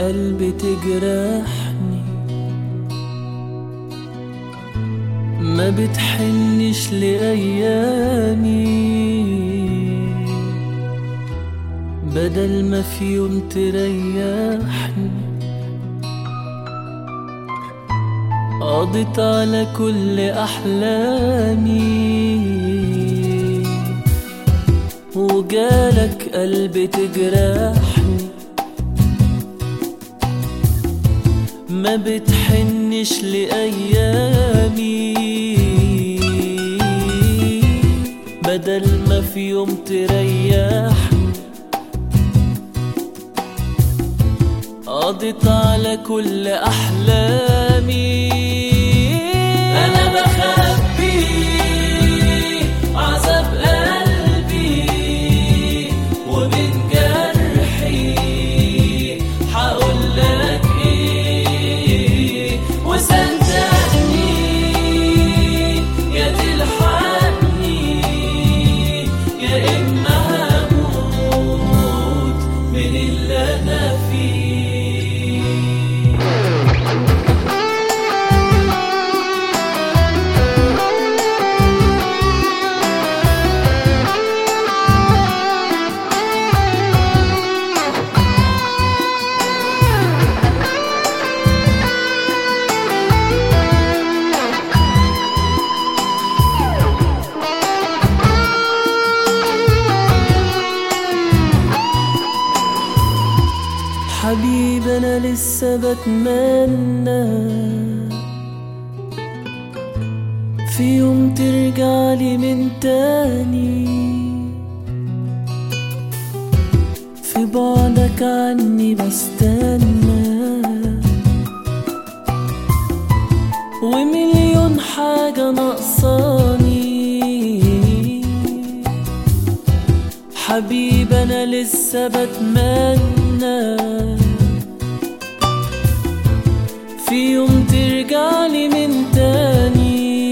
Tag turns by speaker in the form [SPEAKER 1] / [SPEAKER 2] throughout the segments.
[SPEAKER 1] قلبي تجرحني، ما بتحنش لأيامي، بدل ما في يوم تريحني قضيت على كل أحلامي، وجالك قلبي تجرحني، ما بتحنش لأيامي، بدل ما في يوم تريحني قضيت على كل أحلامي. أنا بخبي عذاب قلبي ومن جرحي هقولك إيه، وصدقني يا تلحقني يا إما هموت من اللي أنا فيه. حبيبي أنا لسه بتمنى في يوم ترجعلي من تاني، في بعدك عني بستنى، ومليون حاجة ناقصاني. حبيبي أنا لسه بتمنى في يوم ترجعلي من تاني،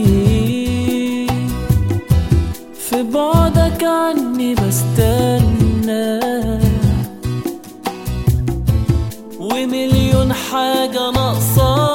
[SPEAKER 1] في بعدك عني بستنى، ومليون حاجة ناقصاني.